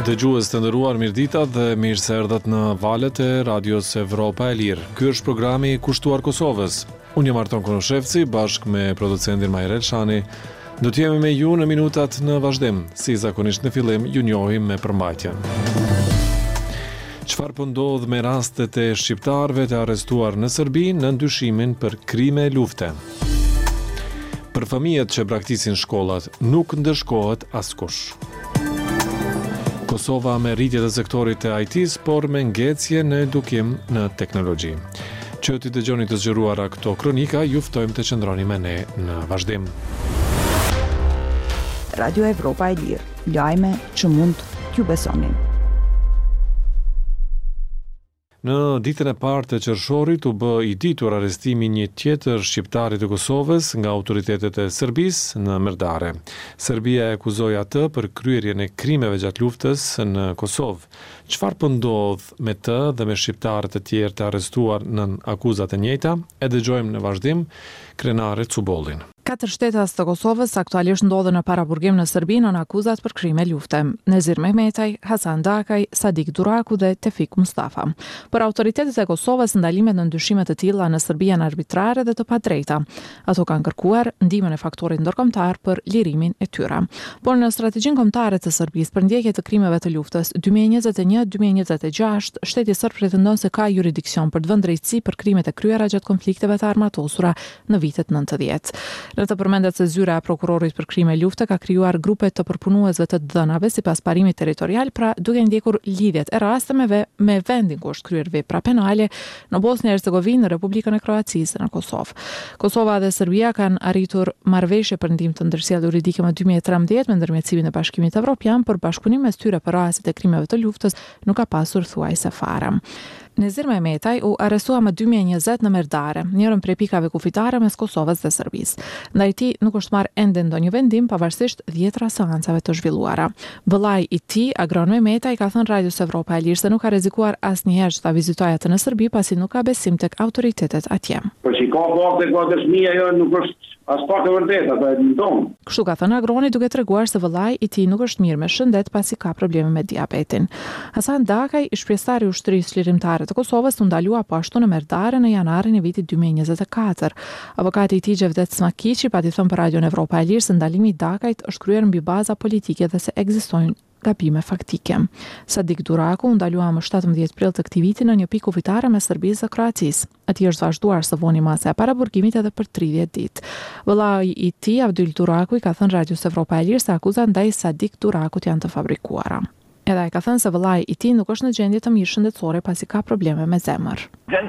Dëgjues të nderuar, mirëdita dhe mirë se erdhët në valët e Radios Evropa e Lirë. Ky është programi i kushtuar Kosovës. Unë jam Arton Konoshevci bashkë me producentin Majrel Shani. Do të jemi me ju në minutat në vazhdim. Si zakonisht në fillim, ju njohim me përmbajtjen. Çfarë po ndodh me rastet e shqiptarëve të arrestuar në Serbi në ndyshimin për krime lufte? Për fëmijët që braktisin shkollat nuk ndëshkohet askush. Kosova me rritje të sektorit të IT-s, por me ngecje në edukim në teknologji. Që t'i dëgjoni të zgjeruara këto kronika, ju ftojmë të qëndroni me ne në vazhdim. Radio Evropa e Lirë, lajme që mund t'ju besonin. Në ditën e parë të qershorit u bë i ditur arrestimi një tjetër shqiptari të Kosovës nga autoritetet e Serbisë në Merdare. Serbia e akuzoi atë për kryerjen e krimeve gjatë luftës në Kosovë. Çfarë po ndodh me të dhe me shqiptarët e tjerë të arrestuar në akuzat e njëjta? E dëgjojmë në vazhdim krenare Cubollin. 4 shtetas të Kosovës aktualisht ndodhen në paraburgim në Serbi në akuzat për krime lufte. Nezir Mehmetaj, Hasan Dakaj, Sadik Duraku dhe Tefik Mustafa. Për autoritetet e Kosovës, ndalimet në ndryshime të tilla në Serbi janë arbitrare dhe të padrejta. Ato kanë kërkuar ndihmën e faktorit ndërkombëtar për lirimin e tyre. Por në strategjinë kombëtare të Serbisë për ndjekje të krimeve të luftës 2021-2026, shteti serb pretendon se ka jurisdiksion për të vënë drejtësi për krimet e kryera gjatë konflikteve të armatosura në vitet 90. Në të përmendet se zyra e prokurorit për krime lufte ka krijuar grupe të përpunuesve të dhënave sipas parimit territorial, pra duke ndjekur lidhjet e rasteve me vendin ku është kryer vepra penale në Bosnjë e Hercegovinë, në Republikën e Kroacisë, në Kosovë. Kosova dhe Serbia kanë arritur marrëveshje për ndihmë të ndërsjellë juridike më 2013 me ndërmjetësimin e Bashkimit Evropian, por bashkëpunim mes tyre për rastet e krimeve të luftës nuk ka pasur thuajse fare. Nezir Mehmetaj u arrestua më 2020 në Merdare, njërën prej pikave kufitare mes Kosovës dhe Serbisë. Ndaj tij nuk është marrë ende ndonjë vendim pavarësisht 10 seancave të zhvilluara. Vëllai i tij, Agron Mehmetaj, ka thënë Radios Evropa e Lirë se nuk ka rrezikuar asnjëherë që ta vizitojë atë në Serbi pasi nuk ka besim tek autoritetet atje. Po si ka fakte ka dëshmia jo nuk është as pak e vërtetë, apo e ndon. Kështu ka thënë Agroni duke treguar se vëllai i tij nuk është mirë me shëndet pasi ka probleme me diabetin. Hasan Dakaj, shprestar i ushtrisë çlirimtare të Kosovës, u ndalua po ashtu në Merdare në janarin e vitit 2024. Avokati i tij Xhevdet Smakiçi pati thënë për Radion Evropa e Lirë se ndalimi i Dakajt është kryer mbi baza politike dhe se ekzistojnë gabime faktike. Sadik Duraku u ndalua më 17 prill të këtij viti në një pikë kufitare me Serbisë dhe Kroacisë. Atij është vazhduar së voni masa e paraburgimit edhe për 30 ditë. Vëllai i tij, Abdul Duraku, i ka thënë Radios Evropa e Lirë se akuzat ndaj Sadik Durakut janë të fabrikuara. Edhe ai ka thënë se vëllai i tij nuk është në gjendje të mirë shëndetësore pasi ka probleme me zemër.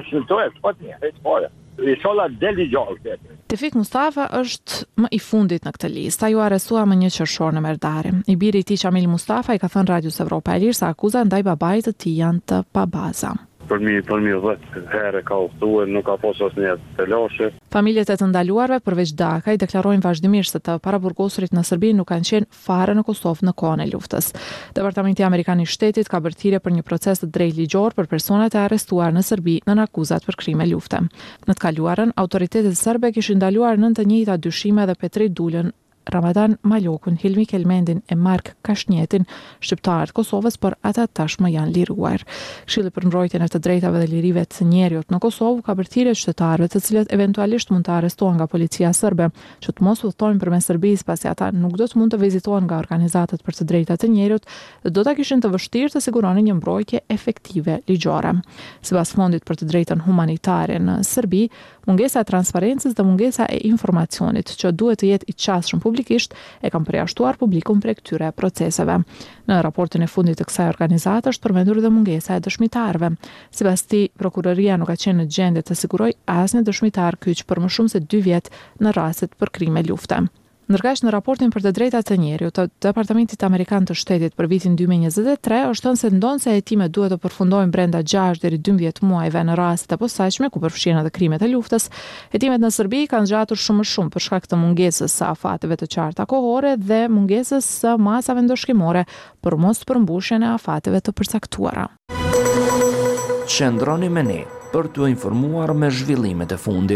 Tefik Mustafa është më i fundit në këtë listë. Ai u arrestua më 1 qershor në Merdare. I biri i tij Kamil Mustafa i ka thënë Radios Evropa e Lirë se akuzat ndaj babait të tij janë të pabaza. Për mi 10 herë ka udhëtuar, nuk ka pasur asnjë telashe. Familjet e të ndaluarve përveç Dakaj deklarojnë vazhdimisht se të paraburgosurit në Serbi nuk kanë qenë fare në Kosovë në kohën e luftës. Departamenti Amerikan i Shtetit ka bërë thirrje për një proces të drejtë ligjor për personat e arrestuar në Serbi në akuzat për krime lufte. Në të kaluarën, autoritetet serbe kishin ndaluar nën të njëjta dyshime dhe Petri Dulën, Ramadan Malokun, Hilmi Kelmendin e Mark Kashnjetin, shqiptarët Kosovës, por ata tashmë janë liruar. Këshilli për mbrojtjen e të drejtave dhe lirive të njerëzit në Kosovë ka bërë thirrje qytetarëve të cilët eventualisht mund të arrestohen nga policia serbe, që të mos udhtojnë përmes Serbisë pasi ata nuk do të mund të vizitohen nga organizatat për të drejtat të njerëzit dhe do ta kishin të vështirë të siguronin një mbrojtje efektive ligjore. Sipas Fondit për të drejtën humanitare në Serbi, mungesa e transparencës dhe mungesa e informacionit që duhet të jetë i qasshëm publikisht e kanë përjashtuar publikun prej këtyre proceseve. Në raportin e fundit të kësaj organizate është përmendur dhe mungesa e dëshmitarëve. Sipas tij, prokuroria nuk ka qenë në gjendje të sigurojë asnjë dëshmitar kyç për më shumë se 2 vjet në rastet për krime lufte. Ndërkaq në raportin për të drejtat të njerëzit të Departamentit Amerikan të Shtetit për vitin 2023 është thënë se ndonse hetimet duhet të përfundojnë brenda 6 deri 12 muajve në rastet e posaçme ku përfshihen edhe krimet e luftës, hetimet në Serbi kanë zgjatur shumë për shkak të mungesës së afateve të qarta kohore dhe mungesës së masave ndoshkimore për mos përmbushjen e afateve të përcaktuara. Qëndroni me ne për t'u informuar me zhvillimet e fundit.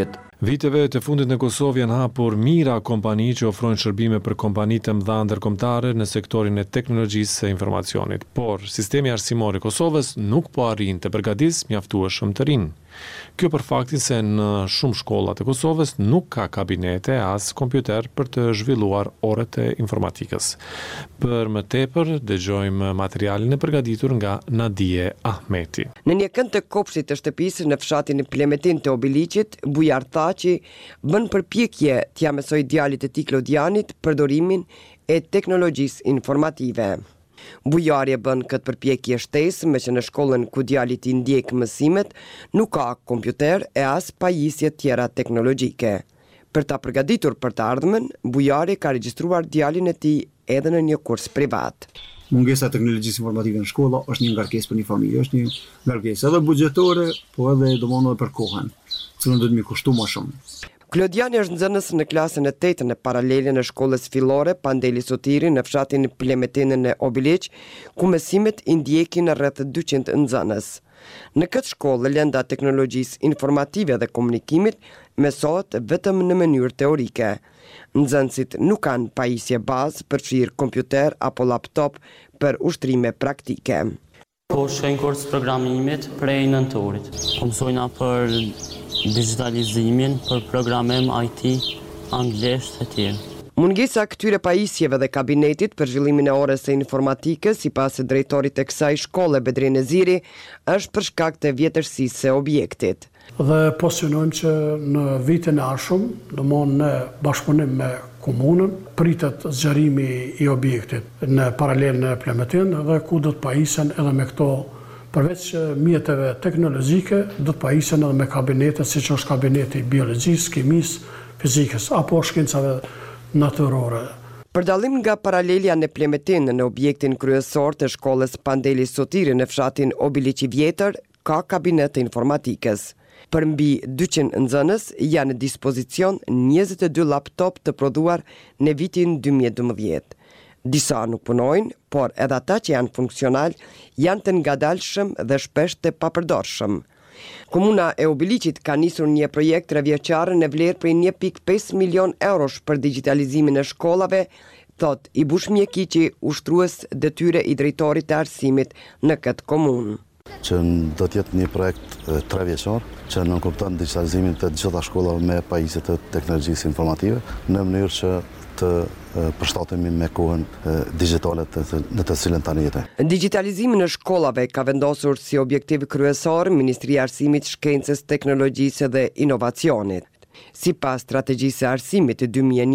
Viteve të fundit në Kosovë janë hapur mira kompani që ofrojnë shërbime për kompanitë të mëdha ndërkombëtare në sektorin e teknologjisë së informacionit, por sistemi arsimor i Kosovës nuk po arrin të përgatisë mjaftueshëm të rinj. Kjo për faktin se në shumë shkollat e Kosovës nuk ka kabinete as kompjuter për të zhvilluar orët e informatikës. Për më tepër, dëgjojmë materialin e përgatitur nga Nadije Ahmeti. Në një kënd të kopshtit të shtëpisë në fshatin e Plemetin të Obiliqit, Bujar Thaçi bën përpjekje t'ia mësoj djalit të tij Klodianit përdorimin e teknologjisë informative. Bujari e bën këtë përpjekje shtesë, me që në shkollën ku djali i ndjek mësimet nuk ka kompjuter e as pajisje tjera teknologjike. Për ta përgatitur për të ardhmen, Bujari ka regjistruar djalin e tij edhe në një kurs privat. Mungesa e teknologjisë informative në shkolla është një ngarkesë për një familje, është një ngarkesë edhe buxhetore, po edhe domosdoshmë për kohën, cilën do të më kushtu më shumë. Klodiani është nxënës në klasën e 8 në paralele në shkollës fillore Pandeli Sotiri në fshatin Plemetin në Obiliq, ku mësimet i ndjekin rreth 200 nxënës. Në këtë shkollë, lënda teknologjisë informative dhe komunikimit mësohet vetëm në mënyrë teorike. Nxënësit nuk kanë pajisje bazë, përfshirë kompjuter apo laptop për ushtrime praktike. Po shkojnë kurs programimit prej nëntorit. Po mësojna për digitalizimin, për programim IT, anglisht e tjerë. Mungesa këtyre pajisjeve dhe kabinetit për zhvillimin e orës së informatikës, sipas drejtorit të kësaj shkolle Bedrin Eziri, është për shkak të vjetërsisë së objektit. Dhe pozicionojmë që në vitin e ardhshëm, domthonë në bashkëpunim me komunën, pritet zgjerimi i objektit në paralel në Plemetin dhe ku do të pajisen edhe me këto, përveç mjeteve teknologjike, do të pajisen edhe me kabinetet, siç është kabineti biologjisë, kimisë, fizikës apo shkencave natyrore. Për dallim nga paralelja në Plemetin në objektin kryesor të shkollës Pandeli Sotiri në fshatin Obiliq i Vjetër, ka kabinet të informatikës. Për mbi 200 nxënës janë në dispozicion 22 laptop të prodhuar në vitin 2012. Disa nuk punojnë, por edhe ata që janë funksional janë të ngadalshëm dhe shpesh të papërdorshëm. Komuna e Obiliqit ka nisur një projekt 3 vjeçar në vlerë prej 1.5 milion eurosh për digitalizimin e shkollave, thot i Bush Mjekiqi, ushtrues detyre i drejtorit të arsimit në këtë komunë. Që do të jetë një projekt 3 vjeçar që nënkupton digitalizimin të gjitha shkollave me pajisje të teknologjisë informative në mënyrë që të përshtatemi me kohën digjitale në të cilën tani jetojmë. Digitalizimi në shkollave ka vendosur si objektiv kryesor Ministria e Arsimit, Shkencës, Teknologjisë dhe Inovacionit. Sipas strategjisë së arsimit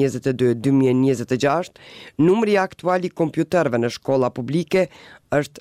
2022-2026, numri aktual i kompjuterëve në shkolla publike është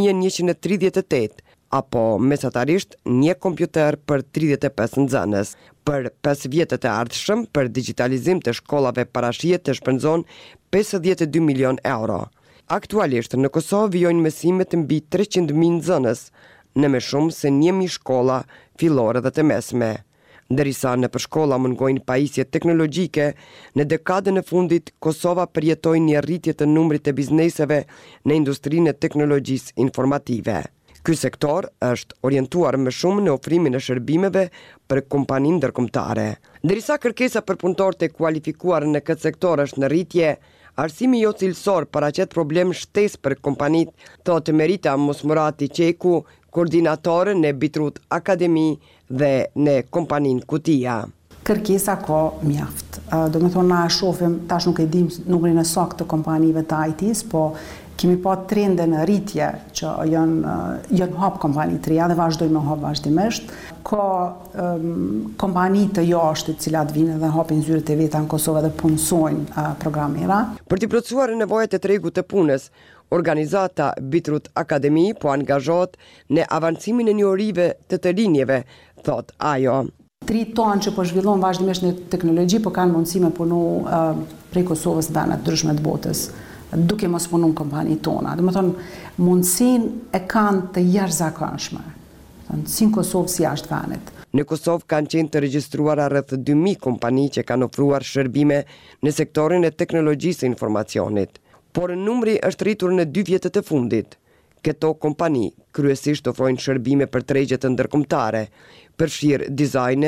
9138, apo mesatarisht një kompjuter për 35 nxënës. Për 5 vjetët e ardhshëm, për digitalizim të shkollave parashihet të shpenzon 52 milion euro. Aktualisht në Kosovë vijojnë mësimet mbi 300.000 nxënës në më shumë se 1.000 shkolla fillore dhe të mesme. Ndërsa në përshkolla mungojnë pajisje teknologjike, në dekadën e fundit Kosova përjetoi një rritje të numrit të bizneseve në industrinë e teknologjisë informative. Ky sektor është orientuar më shumë në ofrimin e shërbimeve për kompani ndërkombëtare. Ndërsa kërkesa për punëtorë të kualifikuar në këtë sektor është në rritje, arsimi jo cilësor paraqet problem shtesë për kompanitë, thotë Merita Mosmurati Qeku, koordinatorë në Bitrut Akademi dhe në kompaninë Kutia. Kërkesa ka mjaft. Do me thonë na shohim, tash nuk e dim numrin e saktë të kompanive të IT-s, po kemi pa trende në rritje që janë hap kompani të reja dhe vazhdojnë me hap vazhdimisht. Ka kompani të jashtë të cilat vinë dhe hapin zyret e veta në Kosovë dhe punësojnë programera. Për të plotësuar nevojat e tregut të punës, organizata Bitrut Akademi po angazhohet në avancimin e njohurive të rinjeve, thot ajo. 3 tonë që po zhvillon vazhdimisht në teknologji, po kanë mundësi me punu prej Kosovës dhe në të ndryshme të botës, duke mos punu në kompani tona. Dhe me thonë, mundësin e kanë të jashtëzakonshme, si në Kosovë si jashtë venit. Në Kosovë kanë qenë të regjistruara rreth 2000 kompani që kanë ofruar shërbime në sektorin e teknologjisë informacionit, por numri është rritur në 2 vjetët e fundit. Këto kompani kryesisht ofrojnë shërbime për tregjet ndërkombëtare, përfshirë dizajne,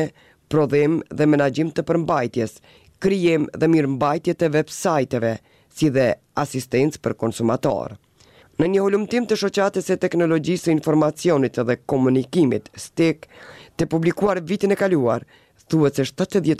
prodhim dhe menaxhim të përmbajtjes, krijim dhe mirëmbajtje të websajteve, si dhe asistencë për konsumator. Në një hulumtim të shoqatës së teknologjisë së informacionit dhe komunikimit, STEK, të publikuar vitin e kaluar, thuhet se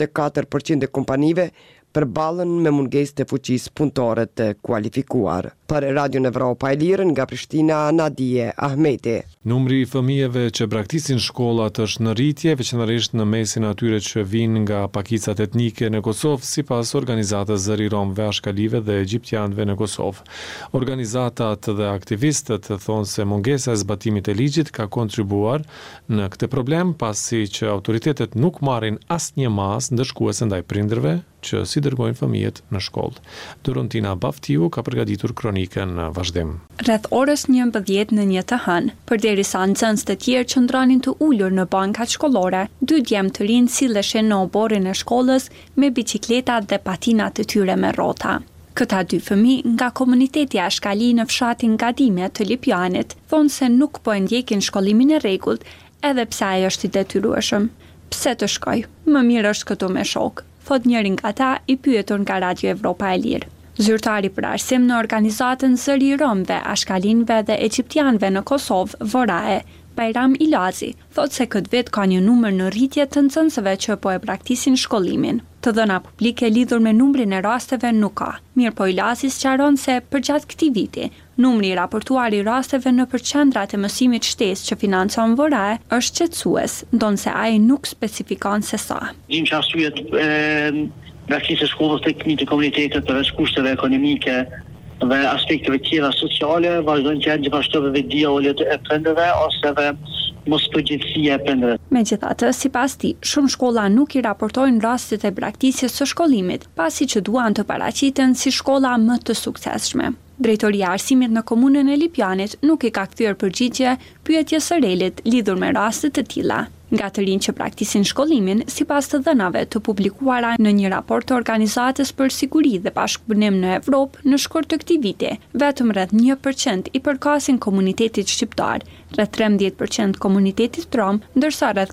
74% e kompanive përballen me mungesë të fuqisë punëtore të kualifikuar. Për Radio Evropa e Lirë nga Prishtina, Nadije Ahmeti. Numri i fëmijëve që braktisin shkollat është në rritje, veçanërisht në mesin atyre që vinë nga pakicat etnike në Kosovë, sipas organizatës Zëri Romëve, Ashkalive dhe Egjiptianëve në Kosovë. Organizatat dhe aktivistët thonë se mungesa e zbatimit të ligjit ka kontribuar në këtë problem, pasi që autoritetet nuk marrin asnjë masë ndëshkuese ndaj prindërve që si dërgojnë fëmijët në shkollë. Dorontina Baftiu ka përgatitur kronikën në vazhdim. Rreth orës 11 në një të hënë, përderisa nxënës të tjerë qëndronin të ulur në bankat shkollore, 2 djemë të rinë silleshin në oborrin e shkollës me bicikletat dhe patinat të tyre me rrota. Këta 2 fëmijë nga komuniteti Ashkali në fshatin Gadime të Lipjanit thonë se nuk po e ndjekin shkollimin e rregullt, edhe pse ai është i detyrueshëm. Pse të shkoj? Më mirë është këtu me shok, thot njëri nga ata i pyetur nga Radio Evropa e Lirë. Zyrtari për arsim në organizatën Zëri Romëve, Ashkalinëve dhe Egjiptianëve në Kosovë, Vorae, Bajram Ilazi, thot se këtë vit ka një numër në rritje të nxënësve që po e praktisin shkollimin. Të dhëna publike lidhur me numrin e rasteve nuk ka. Mirë po Ilazi sqaron se përgjatë këtij viti, numri i raportuar i rasteve në qendrat e mësimit shtesë që financon Vorae është qetësues, ndonse ai nuk specifikon se sa. Dim që arsyet braktisë e shkollës teknike të komunitetit përveç kushteve ekonomike dhe aspekteve tjera sociale, vazhdojnë që gjithashtu edhe dia ulët e prindërve ose edhe mospërgjegjësia e prindërve. Megjithatë, sipas tij, shumë shkolla nuk i raportojnë rastet e braktisjes së shkollimit, pasi që duan të paraqiten si shkolla më të suksesshme. Drejtoria e arsimit në komunën e Lipjanit nuk i ka kthyer përgjigje pyetjes së Relit lidhur me raste të tilla. Nga të rinj që praktisin shkollimin, sipas të dhënave të publikuara në një raport të Organizatës për Siguri dhe Bashkëpunim në Evropë në shkurt të këtij viti, vetëm rreth 1% i përkasin komunitetit shqiptar, rreth 13% komunitetit rom, ndërsa rreth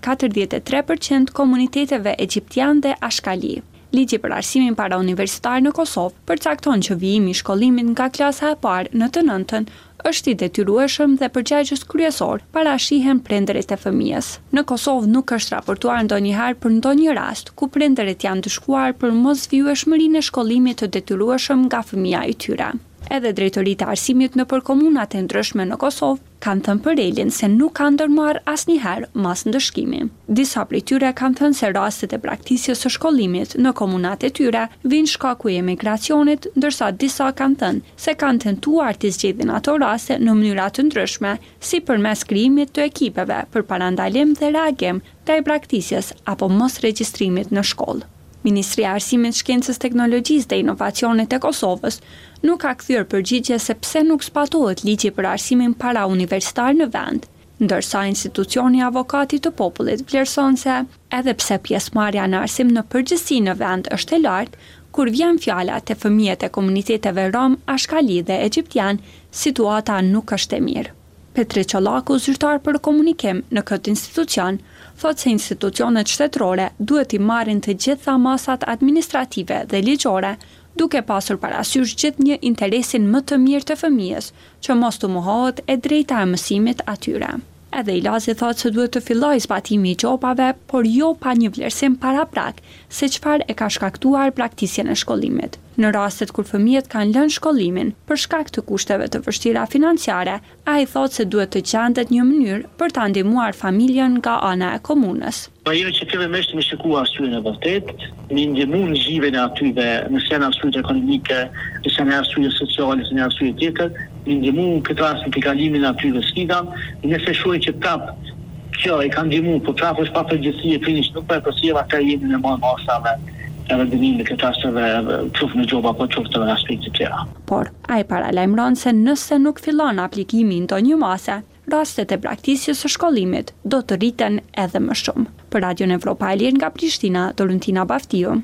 43% komuniteteve egjiptian dhe ashkali. Ligji për arsimin para universitar në Kosovë përcakton që vijimi i shkollimit nga klasa e parë në të 9-ën është i detyrueshëm dhe përgjegjës kryesor parashihen prindërit e fëmijës. Në Kosovë nuk është raportuar ndonjëherë për ndonjë rast ku prindërit janë dëshkuar për mosvijshmërinë e shkollimit të detyrueshëm nga fëmia i tyre. Edhe drejtoritë e arsimit nëpër komunat e ndryshme në Kosovë kanë thënë për Relin se nuk kanë ndërmarrë asnjëherë mas ndëshkimi. Disa prej tyre kanë thënë se rastet e braktisjes së shkollimit në komunat e tyre vijnë shkaku i emigracionit, ndërsa disa kanë thënë se kanë tentuar të zgjedhin ato raste në mënyra të ndryshme, si përmes krijimit të ekipeve për parandalim dhe reagim ndaj braktisjes apo mos regjistrimit në shkollë. Ministria e Arsimit, Shkencës, Teknologjisë dhe Inovacionit e Kosovës nuk ka kthyer përgjigje se pse nuk zbatohet ligji për arsimin para universitar në vend, ndërsa institucioni Avokati të Popullit vlerëson se edhe pse pjesëmarrja në arsim në përgjithësi në vend është e lartë, kur vjen fjala te fëmijët e komuniteteve rom, ashkali dhe egjiptian, situata nuk është e mirë. Petri Çollaku, zyrtar për komunikim në këtë institucion, thotë se institucionet shtetërore duhet i marrin të gjitha masat administrative dhe ligjore, duke pasur parasysh gjithnjë interesin më të mirë të fëmijës, që mos të mohohet e drejta e mësimit atyre. Edhe Ilazi thotë se duhet të fillojë zbatimi i gjopave, por jo pa një vlerësim paraprak se çfarë e ka shkaktuar braktisjen e shkollimit. Në rastet kur fëmijët kanë lënë shkollimin për shkak të kushteve të vështira financiare, ai thotë se duhet të gjendet një mënyrë për ta ndihmuar familjen nga ana e komunës. Ajo që fillimisht më shikua arsyeën e vërtetë, më ndihmu në zhjiven e atyve, nëse janë arsye ekonomike, nëse janë arsye sociale, nëse janë arsye tjetër, më ndihmu këtë rast në kalimin e atyve sfida, nëse shohin që prap kjo e kanë ndihmu, por prap është pa përgjegjësi e prinish nuk po e përsjell atë jetën e masave. Edhe dënimi këtë rasteve qoftë në gjoba apo qoftë në aspekte tjera. Por ai paralajmëron se nëse nuk fillon aplikimi në ndonjë mase, rastet e braktisjes së shkollimit do të rriten edhe më shumë. Për Radio Evropa e Lirë nga Prishtina, Dorontina Baftiu.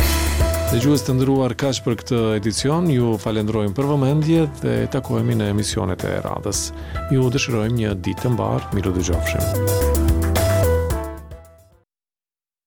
Dëgjues të nderuar, kaq për këtë edicion. Ju falenderojmë për vëmendje dhe takohemi në emisionet e radhës. Ju dëshirojmë një ditë të mbar, miru dëgjofshim.